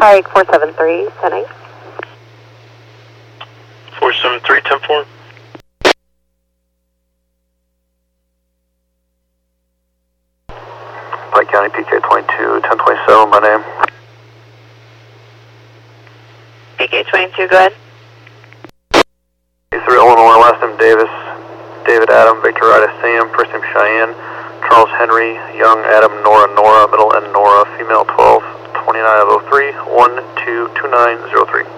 Pike 473, sending. 473, 10-4. Pike County PK22, 1027, my name. PK22, go ahead. 3 Illinois, last name Davis, David Adam, Victor Ida Sam, first name Cheyenne, Charles Henry, Young Adam, Nora, middle N Nora, female 12, 29 of 03, 122903.